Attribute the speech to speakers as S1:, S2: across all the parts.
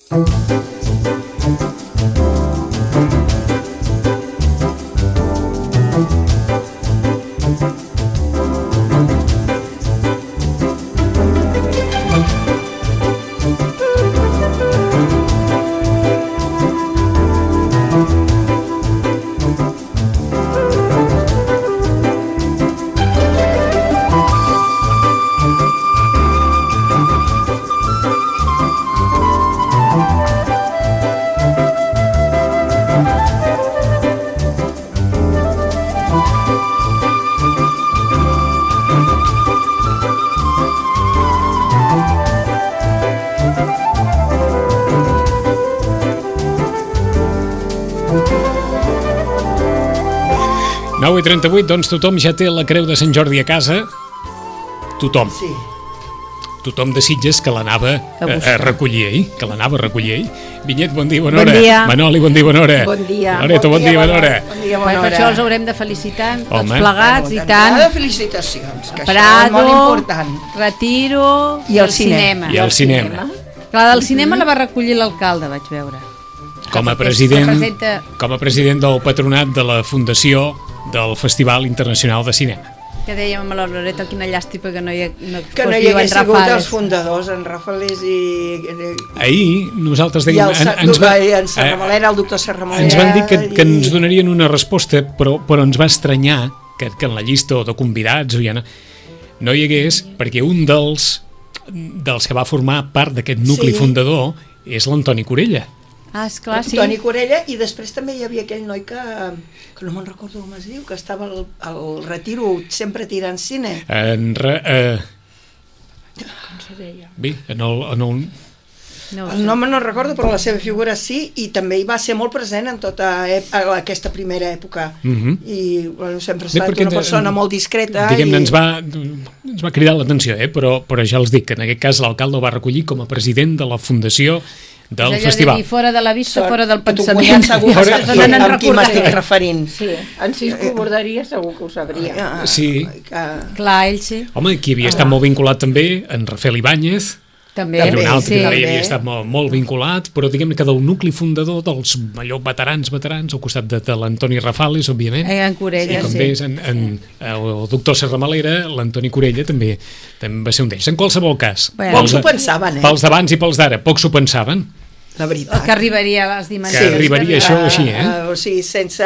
S1: i 38, doncs tothom ja té la creu de Sant Jordi a casa. Tothom.
S2: Sí.
S1: Tothom de Sitges que l'anava a recollir, Vinyet, bon dia, bona hora.
S3: Bon dia.
S1: Manoli, bon dia, bona hora.
S3: Bon dia.
S1: Loreto, bon dia, bona hora.
S3: Per això els haurem de felicitar tots plegats i tant.
S2: De felicitacions, que
S3: Prado,
S2: això és molt important.
S3: Retiro
S2: I el cinema.
S1: I el cinema.
S3: La del cinema la va recollir l'alcalde, vaig veure.
S1: Com a president del patronat de la Fundació del Festival Internacional de Cinema.
S3: Que dèiem amb la Loreto, quina llàstima que no hi
S2: hagués sigut els fundadors, en Rafales i...
S1: Ahir nosaltres dèiem...
S2: en Serramalera, el doctor Serramalera...
S1: Ens van dir que ens donarien una resposta, però ens va estranyar que en la llista de convidats no hi hagués, perquè un dels que va formar part d'aquest nucli fundador és l'Antoni Corella.
S3: Ah, esclar, sí.
S2: Toni Corella, i després també hi havia aquell noi que no me'n recordo com es diu, que estava al Retiro sempre tirant cine.
S3: Com se deia?
S1: Bé,
S2: el nom no recordo, però la seva figura sí, i també hi va ser molt present en tota aquesta primera època. I sempre ha estat una persona molt discreta.
S1: Diguem-ne, ens va cridar l'atenció, però ja els dic que en aquest cas l'alcalde ho va recollir com a president de la Fundació del festival.
S3: Fora de la vista, fora del pensament.
S2: Segur que saps amb qui m'estic referint.
S4: Sí, en Cisco Borderia segur que ho sabria.
S1: Sí.
S3: Clar, ell sí.
S1: Home, qui havia estat molt vinculat també, en Rafael Ibáñez,
S3: també,
S1: era un altre que també havia estat molt vinculat, però diguem que del nucli fundador dels allò veterans, al costat de l'Antoni Rafales, òbviament,
S3: en Corella,
S1: com deies, el doctor Serramalera, l'Antoni Corella també va ser un d'ells. En qualsevol cas,
S2: pocs ho pensaven,
S1: pels d'abans i pels d'ara, pocs ho pensaven.
S2: La veritat.
S3: Que arribaria a les dimensions.
S1: Que arribaria això així,
S2: O sigui, sense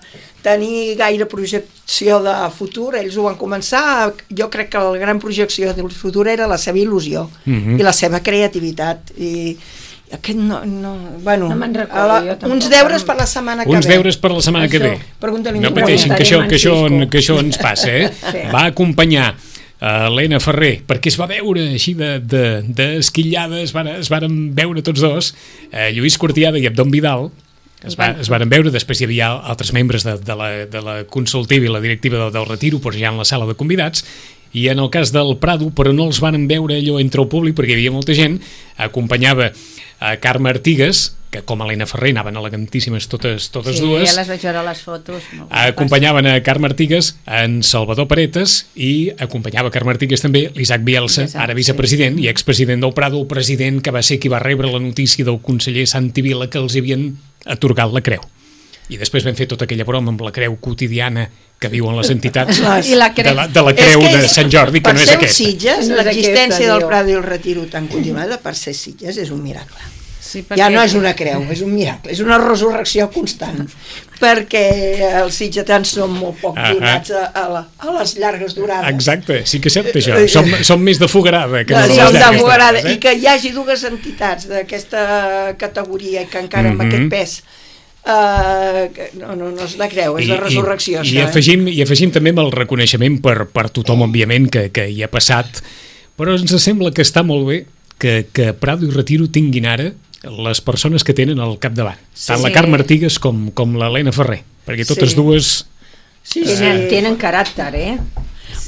S2: tenir gaire projecció de futur, ells ho van començar. Jo crec que la gran projecció del futur era la seva il·lusió i la seva creativitat. I aquest no
S4: me'n recordo,
S2: uns deures per la setmana que ve.
S1: Uns deures per la setmana que ve. No pateixin, que això ens passa,
S4: Sí.
S1: Va acompanyar Helena Ferrer, perquè es va veure així d'esquillada, es varen veure tots dos, Lluís Cortiada i Abdon Vidal, es varen veure. Després hi havia altres membres de la consultiva i la directiva del Retiro, però ja en la sala de convidats, i en el cas del Prado, però no els varen veure allò entre el públic perquè hi havia molta gent. Acompanyava a Carme Artigas, que com a Helena Ferrer anaven elegantíssimes totes dues.
S3: Sí, ja les vaig veure a les fotos.
S1: Acompanyaven a Carme Artigas, en Salvador Paretes, i acompanyava a Carme Artigas també l'Isaac Bielsa, ara vicepresident i expresident del Prado, el president que va ser qui va rebre la notícia del conseller Santi Vila que els havien atorgat la creu. I després vam fer tota aquella broma amb la creu quotidiana que viuen les entitats
S3: I la creu.
S1: de la creu de Sant Jordi, que no és aquesta.
S2: Per ser Sitges, l'existència del Prado i el Retiro tan continuada, per ser Sitges és un miracle.
S3: Sí,
S2: ja no és una creu, és un miracle, és una resurrecció constant, perquè els sitgetans són molt poc donats a les llargues durades.
S1: Exacte, sí que és cert això, som més de fogarada que no de
S2: les
S1: llargues
S2: durades. I que hi hagi dues entitats d'aquesta categoria i que encara amb aquest pes no és la creu, és la resurrecció.
S1: I afegim també amb el reconeixement per tothom, òbviament, que hi ha passat, però ens sembla que està molt bé que Prado i Retiro tinguin ara les persones que tenen al capdavant, tant la Carme Artigas com l'Helena Ferrer, perquè totes dues
S4: tenen caràcter,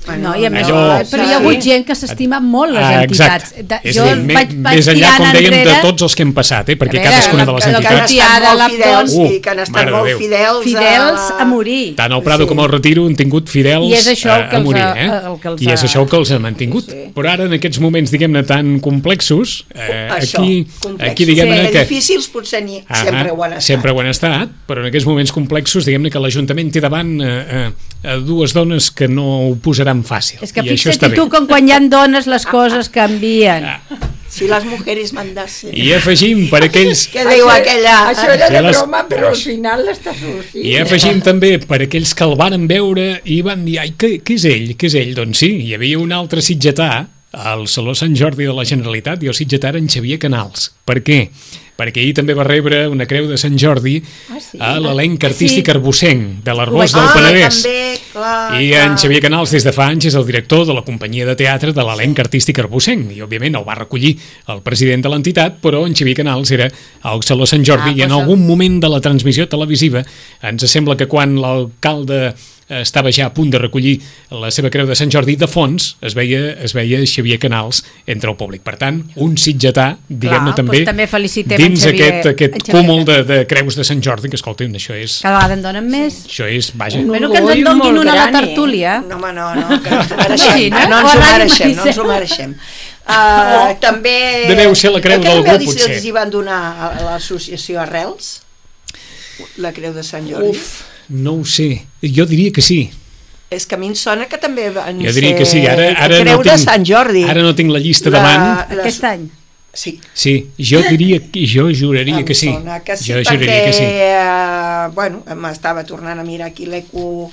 S3: No, i a més, però hi ha hagut gent que s'estima molt les entitats.
S1: Jo vaig més enllà, com dèiem, de tots els que hem passat, perquè cadascuna de les entitats...
S2: Que han estat molt
S3: fidels a morir.
S1: Tant el Prado com el Retiro han tingut fidels a morir, i és això que els ha mantingut. Però ara, en aquests moments, diguem-ne, tan complexos, aquí diguem-ne que...
S2: difícils potser
S1: sempre ho han estat, però en aquests moments complexos, diguem-ne que l'Ajuntament té davant dues dones que no ho posaran fàcil.
S3: És que fixa't tu com quan hi ha dones les coses canvien.
S2: Si les mujeres mandasen.
S1: I afegim per aquells...
S2: Què diu aquella?
S4: Això era de broma, però al final l'està sortint.
S1: I afegim també per aquells que el van veure i van dir, ai, què és ell? Què és ell? Doncs sí, hi havia un altre sitgetà al Saló Sant Jordi de la Generalitat, i el sitgetà era en Xavier Canals. Per què? Perquè ell també va rebre una creu de Sant Jordi a l'elenc artístic arbossenc de l'Arbós del Penedès. I en Xavier Canals des de fa anys és el director de la companyia de teatre de l'elenc artístic arbossenc, i òbviament el va recollir el president de l'entitat, però en Xavier Canals era al Saló Sant Jordi, i en algun moment de la transmissió televisiva ens sembla que quan l'alcalde estava ja a punt de recollir la seva creu de Sant Jordi, de fons es veia Xavier Canals entre el públic. Per tant, un sitgetà, diguem-ne, també dins aquest cúmul de creus de Sant Jordi, que escolta'm, això és...
S3: Cada vegada en donen més.
S1: Això és, vaja...
S3: Bueno, que ens en donin una a la tertúlia.
S2: No, que no ens ho mereixem. També...
S1: Deveu ser la creu d'algú, potser.
S2: Els hi van donar a l'associació Arrels la creu de Sant Jordi?
S1: No ho sé, jo diria que sí.
S2: És que a mi em sona que també van
S1: ser... Jo diria que sí, ara
S2: creu de Sant Jordi.
S1: Ara no tinc la llista davant.
S3: Aquest any?
S2: Sí.
S1: Sí, jo juraria que sí.
S2: Jo juraria que sí. Bueno, m'estava tornant a mirar aquí l'eco,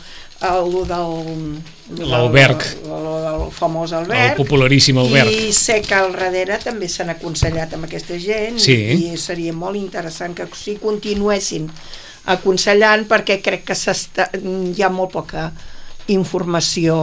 S1: l'Alberg,
S2: el famós Alberg,
S1: el popularíssim Alberg,
S2: i sé que al darrere també s'han aconsellat amb aquesta gent, i seria molt interessant que si continuessin aconsellant, perquè crec que hi ha molt poca informació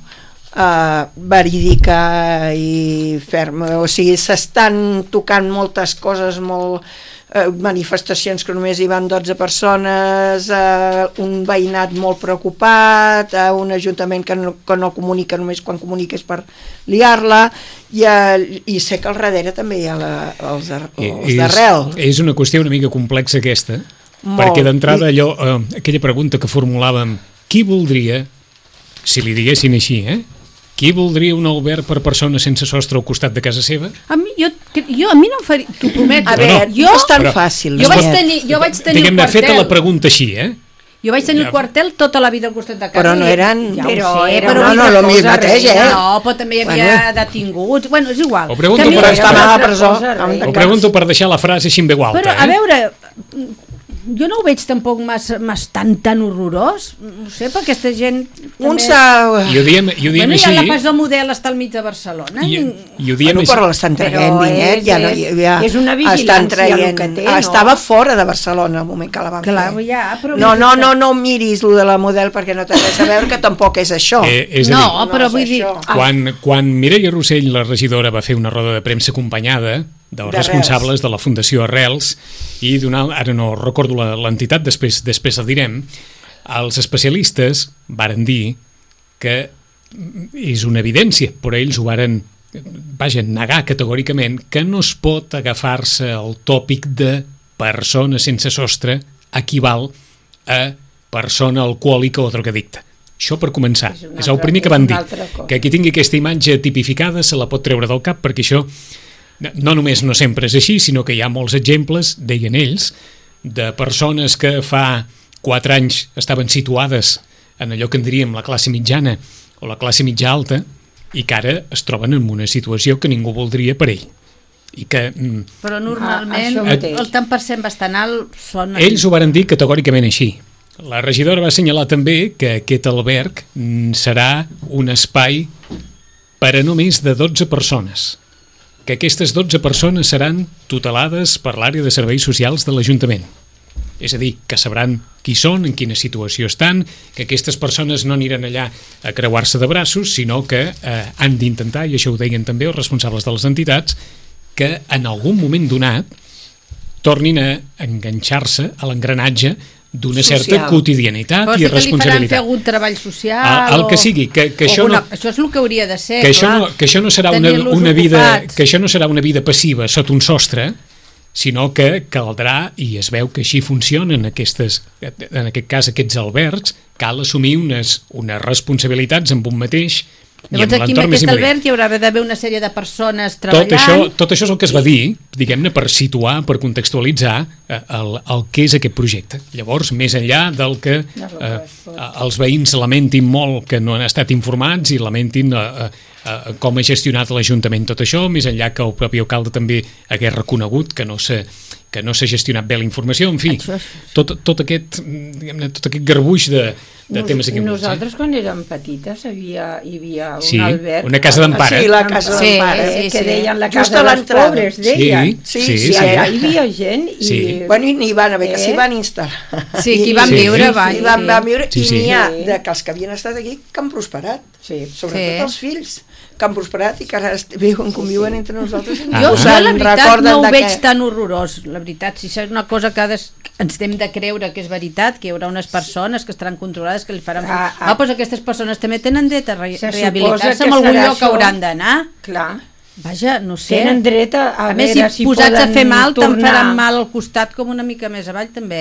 S2: verídica i ferma, o sigui, s'estan tocant moltes coses, manifestacions que només hi van 12 persones, un veïnat molt preocupat, un ajuntament que no comunica, només quan comunica és per liar-la, i sé que al darrere també hi ha els d'arrel.
S1: És una qüestió una mica complexa aquesta, perquè d'entrada aquella pregunta que formulàvem, qui voldria, si li diguessin així, qui voldria un alberg per persones sense sostre al costat de casa seva?
S3: A mi no em faria, t'ho prometo.
S2: A veure, no és tan fàcil.
S3: Jo vaig tenir el quartel.
S1: Feta la pregunta així,
S3: Jo vaig tenir el quartel tota la vida al costat de casa.
S2: Però no eren...
S3: Però
S2: no, el mateix,
S3: No, però també hi havia detinguts. Bueno, és igual.
S1: Ho pregunto per deixar la frase així en veu alta.
S3: Però, a veure... Jo no ho veig tampoc tan horrorós, no sé, perquè aquesta gent...
S1: I ho diem així...
S3: Ja la pas del model està al mig de Barcelona.
S1: I ho diem així...
S2: Però l'estan traient,
S4: és una vigilància el que té, no?
S2: Estava fora de Barcelona el moment que la van fer. No miris lo de la model perquè no té res a veure, que tampoc és això.
S3: No, però vull dir...
S1: Quan Mireia Rossell, la regidora, va fer una roda de premsa acompanyada dels responsables de la Fundació Arrels i ara no recordo l'entitat, després el direm, els especialistes varen dir que és una evidència, però ells ho varen negar categòricament, que no es pot agafar-se el tòpic de persona sense sostre equival a persona alcohòlica o drogadicta. Això per començar. És el primer que van dir. Que qui tingui aquesta imatge tipificada se la pot treure del cap, perquè això no només no sempre és així, sinó que hi ha molts exemples, deien ells, de persones que fa 4 anys estaven situades en allò que en diríem la classe mitjana o la classe mitja alta, i que ara es troben en una situació que ningú voldria per ell.
S3: Però normalment el tant per cent bastant alt són...
S1: Ells ho varen dir categòricament així. La regidora va assenyalar també que aquest alberg serà un espai per a no més de 12 persones, que aquestes 12 persones seran tutelades per l'àrea de serveis socials de l'Ajuntament. És a dir, que sabran qui són, en quina situació estan, que aquestes persones no aniran allà a creuar-se de braços, sinó que han d'intentar, i això ho deien també els responsables de les entitats, que en algun moment donat tornin a enganxar-se a l'engranatge d'una certa quotidianitat i responsabilitat.
S3: Però sí que li faran fer algun treball social
S1: el que sigui, que això no...
S3: Això és el que hauria de ser,
S1: que això no serà una vida passiva sota un sostre, sinó que caldrà, i es veu que així funcionen en aquest cas aquests albergs, cal assumir unes responsabilitats amb un mateix.
S3: Llavors aquí en aquest alberg hi haurà d'haver una sèrie de persones treballant.
S1: Tot això és el que es va dir, diguem-ne, per situar, per contextualitzar el que és aquest projecte. Llavors, més enllà del que els veïns lamentin molt que no han estat informats i lamentin com ha gestionat l'Ajuntament tot això, més enllà que el propi alcalde també hagués reconegut que no s'ha gestionat bé la informació, en fi, tot aquest garbuix de temes aquí.
S4: Nosaltres quan érem petites hi havia un alberg.
S1: Una casa d'empara.
S2: Sí, la casa d'empara.
S4: Que deien la casa dels pobres, deien.
S2: Sí,
S4: allà hi havia gent i...
S2: Bueno, i n'hi van haver, que s'hi van instal·lar.
S3: Sí, que hi van viure abans.
S2: I van viure, i n'hi ha que els que havien estat aquí que han prosperat, sobretot els fills, que han prosperat i que ara conviuen entre nosaltres.
S3: Jo la veritat no ho veig tan horrorós, la veritat, si és una cosa que ens hem de creure que és veritat, que hi haurà unes persones que estaran controlades, que li faran... Doncs aquestes persones també tenen dret a rehabilitar-se en algun lloc que hauran d'anar.
S4: Clar.
S3: Vaja, no sé.
S4: Tenen dret a
S3: més,
S4: veure si
S3: posats
S4: poden
S3: a fer mal, te'n
S4: tornar.
S3: faran mal al costat com una mica més avall també,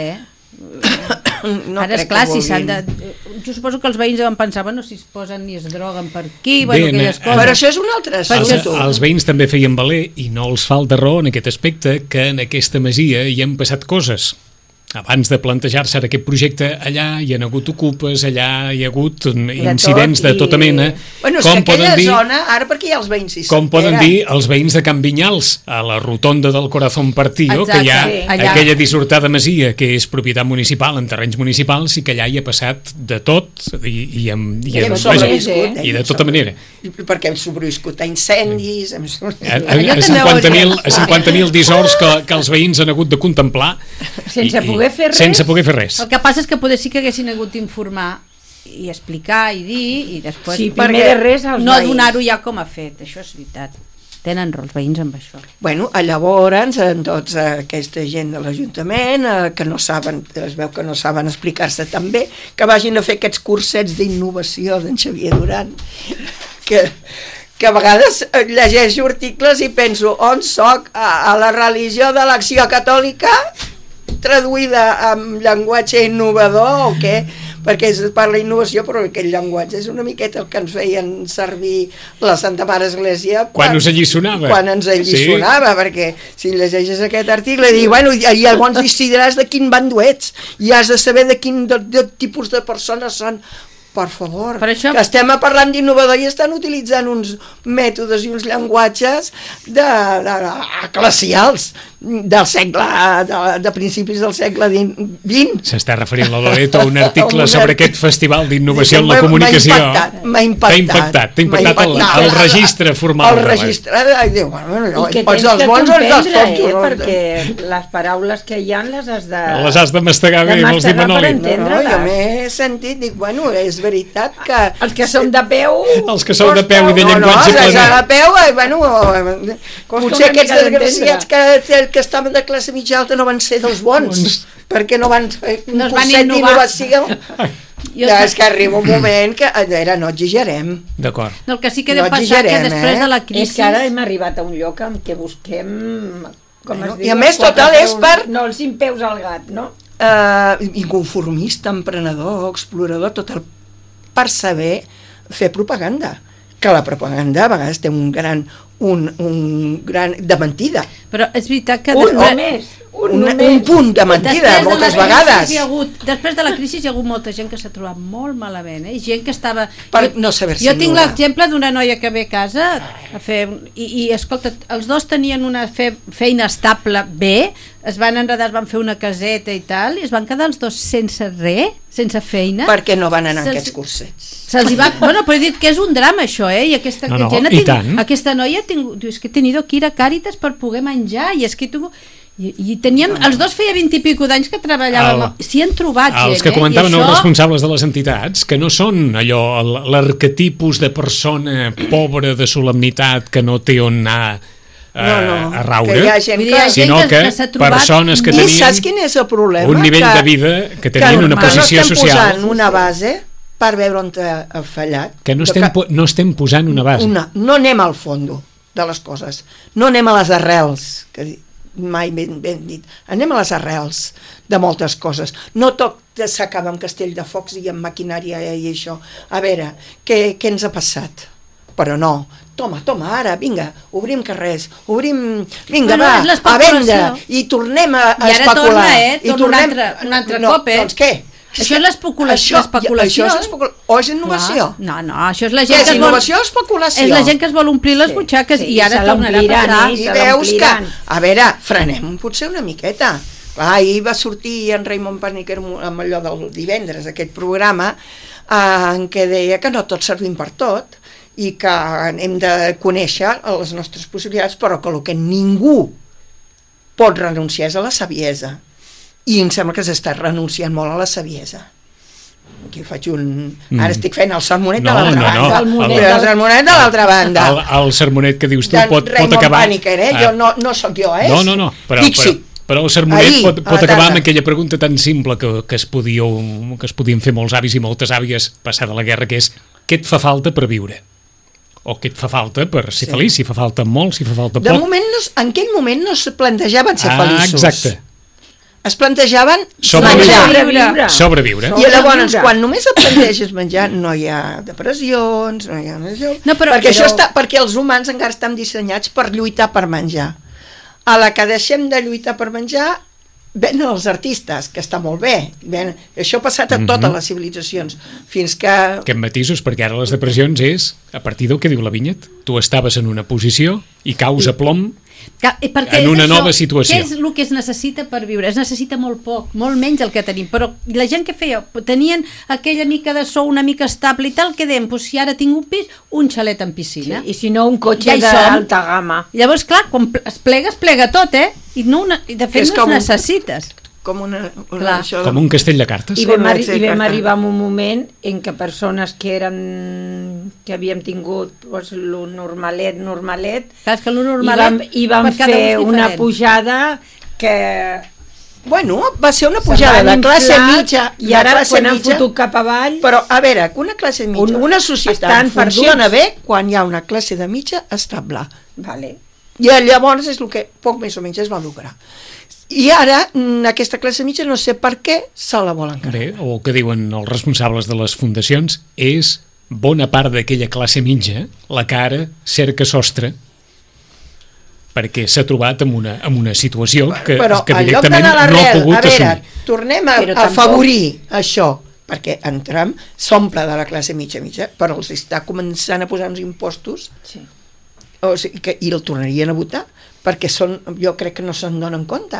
S3: Ara, esclar, si s'han de... Jo suposo que els veïns van pensar, bueno, si es posen i es droguen per aquí, bueno, aquelles coses...
S2: Però això és un altre assumpte.
S1: Els veïns també feien valer, i no els falta raó en aquest aspecte, que en aquesta masia hi han passat coses. Abans de plantejar-se aquest projecte, allà hi ha hagut ocupes, allà hi ha hagut incidents de tota mena.
S2: Bueno, és que aquella zona, ara perquè hi ha els veïns...
S1: Com poden dir els veïns de Can Vinyals, a la rotonda del Corazón Partido, que hi ha aquella dissortada masia que és propietat municipal, en terrenys municipals, i que allà hi ha passat de tot i de tota manera.
S2: Perquè hem sobreviscut a incendis...
S1: A 50.000 dissorts que els veïns han hagut de contemplar sense poder fer res.
S3: El que passa és que potser sí que haguessin hagut d'informar i explicar i dir i després no donar-ho ja com a fet, això és veritat. Tenen raó els veïns amb això.
S2: Bueno, llavors, tots aquesta gent de l'Ajuntament que no saben, es veu que no saben explicar-se tan bé, que vagin a fer aquests cursets d'innovació d'en Xavier Duran, que a vegades llegeixo articles i penso, on soc? A la religió de l'Acció Catòlica, traduïda en llenguatge innovador o què? Perquè es parla innovació, però aquest llenguatge és una miqueta el que ens feien servir la Santa Mare Església
S1: quan us alliçonava.
S2: Quan ens alliçonava, perquè si llegeixes aquest article i bueno, llavors decidiràs de quin bando ets i has de saber de quin tipus de persones són. Per favor, que estem parlant d'innovador i estan utilitzant uns mètodes i uns llenguatges glacials del segle, de principis del segle XX.
S1: S'està referint la Loreto a un article sobre aquest festival d'innovació en la comunicació.
S2: M'ha impactat
S1: el registre formal.
S2: El registre,
S4: i que tens que comprendre, perquè les paraules que hi ha les has
S1: de mastegar bé, vols dir, Manoli?
S2: Jo m'he sentit, dic, bueno, és veritat que...
S4: Els que som de peu...
S1: Els que som de peu i de llenguatge planer.
S2: Els de peu, bueno, potser aquests desgraciats que estaven de classe mitja alta no van ser dels bons, perquè no van fer un curset d'innovació. És que arriba un moment que no exagerem.
S1: D'acord.
S3: El que sí que deu passar que després de la crisi...
S4: És que ara hem arribat a un lloc en què busquem...
S2: I a més total és per...
S4: No els impeus al gat, no?
S2: Inconformista, emprenedor, explorador, total per saber fer propaganda, que la propaganda a vegades té un gran de mentida,
S3: però és veritat que
S2: un punt de mentida moltes vegades.
S3: Després de la crisi hi ha hagut molta gent que s'ha trobat molt malament, gent que estava
S2: no saber-se.
S3: Jo tinc l'exemple d'una noia que ve a casa a fer, i escolta, els dos tenien una feina estable bé, es van enredar, es van fer una caseta i tal, i es van quedar els dos sense res, sense feina.
S2: Perquè no van anar a aquests cursets.
S3: Bueno, però he dit que és un drama això, i aquesta aquesta noia diu, és que he tenido que ir a Càritas per poder menjar, i és que i tenien, els dos feia 20 i pico d'anys que treballàvem, s'hi han trobat gent,
S1: els que comentaven els responsables de les entitats, que no són allò, l'arquetipus de persona pobra de solemnitat que no té on anar a raure,
S2: que
S1: sinó que persones que tenien
S2: saps quin és el problema?
S1: Un nivell de vida que tenien una posició social.
S2: Que no estem posant una base per veure on ha fallat.
S1: Que no estem posant una base.
S2: No anem al fondo de les coses. No anem a les arrels, que mai ben dit. Anem a les arrels de moltes coses. No tot s'acaba amb castell de focs i amb maquinària i això. A veure, què ens ha passat? Però no. Toma, ara, vinga, obrim carrers, vinga, va, a vendre, i tornem a especular.
S3: I ara torna, un altre cop,
S2: Doncs què?
S3: Això és l'especulació.
S2: Això és o és innovació?
S3: No, això és la gent
S2: que es vol... innovació o especulació?
S3: És la gent que es vol omplir les butxaques i ara tornarà a passar.
S2: I veus que, a veure, frenem potser una miqueta. Clar, ahir va sortir en Raimon Paniker amb allò del divendres, aquest programa, en què deia que no tot servim per tot, i que hem de conèixer les nostres possibilitats, però que el que ningú pot renunciar és a la saviesa, i em sembla que s'està renunciant molt a la saviesa. Aquí faig ara estic fent el sermonet de l'altra banda. El sermonet de l'altra banda.
S1: El sermonet que dius tu pot acabar...
S2: Paniker, jo no sóc jo,
S1: No, però el sermonet pot acabar amb aquella pregunta tan simple que es podien fer molts avis i moltes àvies passada la guerra, que és: què et fa falta per viure? O què et fa falta per ser feliç? Si fa falta molt, si fa falta poc.
S2: En aquell moment no es plantejaven ser feliços.
S1: Exacte.
S2: Es plantejaven
S1: sobreviure.
S2: I llavors, quan només et planteges menjar, no hi ha depressions, no hi ha... Perquè els humans encara estan dissenyats per lluitar per menjar. A la que deixem de lluitar per menjar, venen els artistes, que està molt bé. Això ha passat a totes les civilitzacions, fins que...
S1: Aquest matisos, perquè ara les depressions és a partir del que diu la Vinyet. Tu estaves en una posició i caus a plom en una nova situació.
S3: Què és el que es necessita per viure? Es necessita molt poc, molt menys el que tenim, però la gent que feia, tenien aquella mica de sou una mica estable i tal, que deien, si ara tinc un pis, un xalet en piscina.
S4: I si no, un cotxe d'alta gamma.
S3: Llavors, clar, quan es plega tot, i de fet no es necessites.
S2: Com
S1: un castell de cartes.
S4: I vam arribar a un moment en què persones que havíem tingut lo normalet, i vam fer una pujada que...
S2: Bueno, va ser una pujada de classe mitja,
S4: i ara quan han fotut cap avall...
S2: Però, a veure, que una classe mitja, una societat funciona bé quan hi ha una classe de mitja estable. I llavors és el que poc més o menys es va lograr. I ara aquesta classe mitja no sé per què se la volen carregar.
S1: Bé, o el que diuen els responsables de les fundacions és bona part d'aquella classe mitja la que ara cerca sostre, perquè s'ha trobat en una situació que directament no ha pogut assumir.
S2: Tornem a afavorir això, perquè en Trump s'omple de la classe mitja, però els està començant a posar uns impostos i el tornarien a votar, perquè jo crec que no se'n donen compte.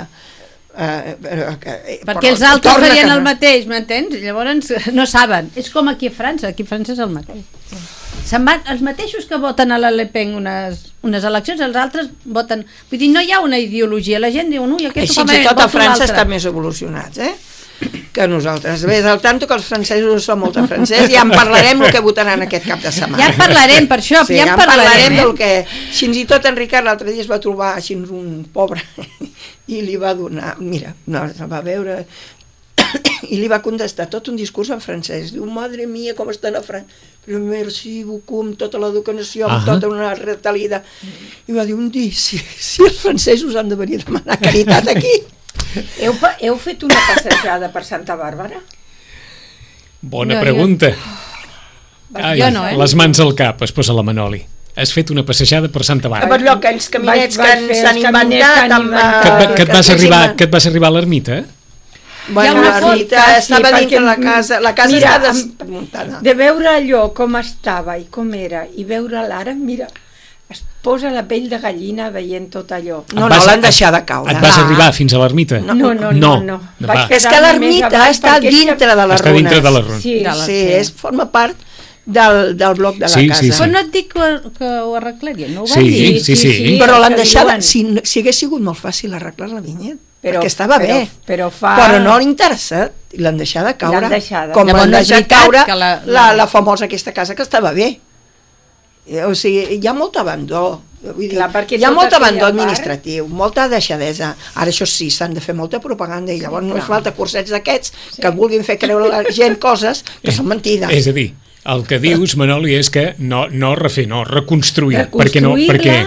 S3: Perquè els altres farien el mateix, m'entens? Llavors no saben. És com aquí a França és el mateix. Els mateixos que voten a la Le Pen unes eleccions, els altres voten... Vull dir, no hi ha una ideologia, la gent diu, i
S2: fins i tot a França estan més evolucionats, que nosaltres. Ves al tanto que els francesos són molt francesos, ja en parlarem el que votaran aquest cap de setmana.
S3: Ja en parlarem, per això, ja en parlarem
S2: del que... Fins i tot en Ricard l'altre dia es va trobar així un pobre i li va donar, mira, se'l va veure i li va contestar tot un discurs en francès. Diu, madre mia, com estan a França. Però merci beaucoup, amb tota l'educació, amb tota una retalida. I va dir, un dia, si els francesos han de venir a demanar caritat aquí.
S4: Heu fet una passejada per Santa Bàrbara?
S1: Bona pregunta. Les mans al cap, es posa la Manoli. Has fet una passejada per Santa Bàrbara.
S2: Per allò, aquells caminets que s'han inventat.
S1: Que et vas arribar a l'ermita?
S2: Bueno, l'ermita estava dintre la casa està desmuntada.
S4: De veure allò com estava i com era, i veure l'ara, mira, es posa la pell de gallina veient tot allò.
S2: No, l'han deixat de caure.
S1: Et vas arribar fins a l'ermita?
S4: No.
S2: És que l'ermita està dintre de les runes.
S1: Està dintre de les runes.
S2: Sí, forma part del bloc de la casa.
S3: Però no et dic que ho arreglarien, no ho va dir?
S1: Sí.
S2: Però l'han deixat, si hagués sigut molt fàcil arreglar la Vinyet, perquè estava bé, però no li interessa, i l'han deixat de caure, com l'han deixat caure la famosa aquesta casa que estava bé. O sigui, hi ha molt abandó, Vull dir,
S4: Clar, perquè
S2: hi ha
S4: tot
S2: molt abandó
S4: aquella
S2: administratiu, molta deixadesa. Ara això sí, s'han de fer molta propaganda i llavors no es falta cursets d'aquests que vulguin fer creure a la gent coses que són mentides.
S1: És a dir, el que dius, Manoli, és que no refer, no reconstruir, perquè no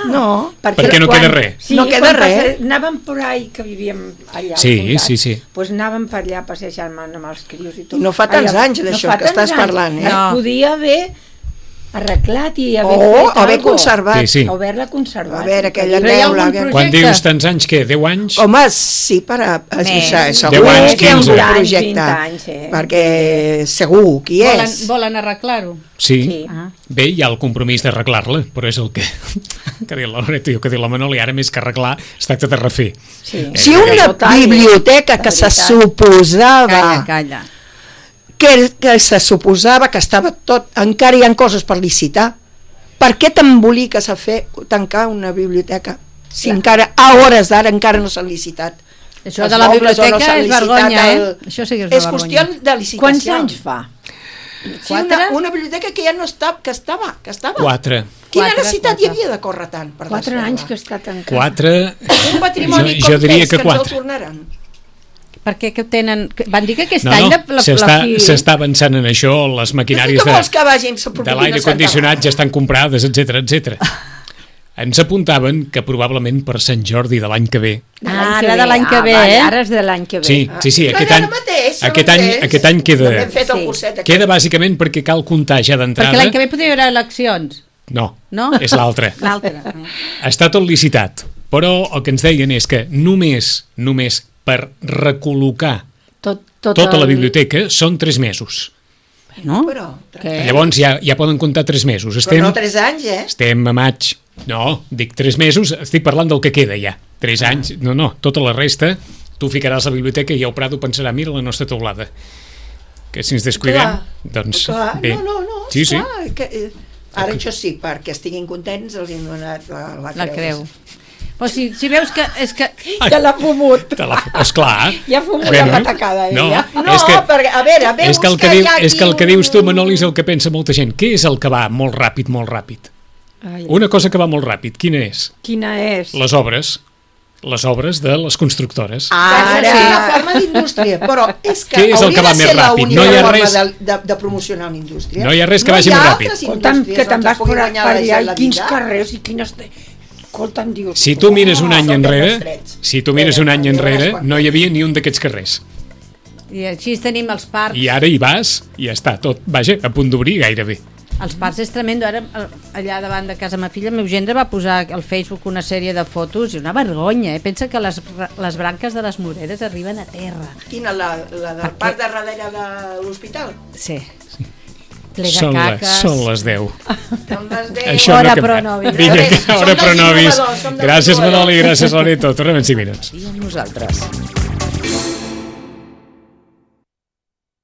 S1: queda res.
S4: Sí,
S2: no queda res.
S4: Anàvem per ahí, que vivíem allà.
S1: Sí.
S4: Doncs anàvem per allà a passejar-me amb els crios i tot.
S2: No fa tants anys d'això que estàs parlant, eh?
S4: No. Podia haver arreglat i haver
S2: haver conservat.
S1: Sí.
S4: Haver-la conservat.
S2: A veure, aquella
S3: teula.
S1: Quan dius tants anys, què? 10 anys?
S2: Home, sí, segur
S1: 10 anys,
S2: que hi ha un
S1: 15.
S2: projecte,
S4: 20 anys,
S2: perquè segur qui és.
S3: Volen arreglar-ho?
S1: Sí.
S3: Ah.
S1: Bé, hi ha el compromís d'arreglar-la, però és el que diu la Loreto i el que diu la Manoli, ara més que arreglar es tracta de refer.
S2: Si una biblioteca que se suposava...
S3: Calla.
S2: Que se suposava que estava tot, encara hi ha coses per licitar. Per què t'emboliques a tancar una biblioteca si encara, a hores d'ara, encara no s'han licitat?
S3: Això de la biblioteca és vergonya, Això sí que és una vergonya.
S2: És qüestió de licitació.
S4: Quants anys fa?
S2: Sí, una biblioteca que ja no estava, que estava.
S1: 4.
S2: Quina necessitat hi havia de córrer tant?
S4: 4 anys que està tancada.
S1: 4.
S2: Un patrimoni
S1: jo diria que
S2: ens
S1: 4.
S2: el tornaran.
S3: Perquè que tenen... Van dir que aquest
S1: any s'està
S3: fi...
S1: avançant en això, les maquinàries de l'aire condicionat ja estan comprades, etc. Ens apuntaven que probablement per Sant Jordi de l'any que ve...
S3: Ara de l'any que ve,
S4: Ara és de l'any que ve.
S1: Sí, aquest any queda bàsicament perquè cal comptar ja d'entrada...
S3: Perquè l'any que ve podria haver eleccions.
S1: No, és l'altre. Està tot licitat, però el que ens deien és que només per recol·locar tota la biblioteca són 3 mesos.
S3: No?
S1: Llavors ja poden comptar 3 mesos.
S2: Però no 3 anys,
S1: Estem a maig. No, dic 3 mesos, estic parlant del que queda ja. 3 anys, no, tota la resta, tu ficaràs a la biblioteca i el Prado pensarà, mira la nostra teulada. Que si ens descuidem, doncs bé.
S2: No,
S1: sí.
S2: Ara això sí, perquè estiguin contents els hem donat la creu.
S3: O sigui, si veus que... És que...
S4: Ja l'ha fumut.
S1: Esclar.
S4: Ja ha fumut la patacada, ella.
S2: No, perquè, a veure,
S1: és que el que dius tu, Manoli, és el que pensa molta gent. Què és el que va molt ràpid? Una cosa que va molt ràpid, quina és?
S4: Quina és?
S1: Les obres de les constructores.
S2: Ara és una forma d'indústria, però és que
S1: què és el que va més ràpid? No hi ha res
S2: de promocionar una indústria.
S1: No hi ha res que vagi més ràpid.
S4: Que te'n vas per allà i quins carrers i quines...
S1: Si tu mires un any enrere, no hi havia ni un d'aquests carrers.
S3: I així tenim els parcs.
S1: I ara hi vas i ja està tot, vaja, a punt d'obrir gairebé.
S3: Els parcs és tremendo. Ara, allà davant de casa meva filla, el meu gendre va posar al Facebook una sèrie de fotos i una vergonya. Pensa que les branques de les moreres arriben a terra.
S2: Quina, la del parc de darrere de l'hospital?
S3: Sí.
S1: Són les 10.
S3: Hora Pronovis.
S1: Vinga, hora Pronovis. Gràcies, Manoli, gràcies, Loreto. Tornem en 5 minuts.
S5: I amb nosaltres.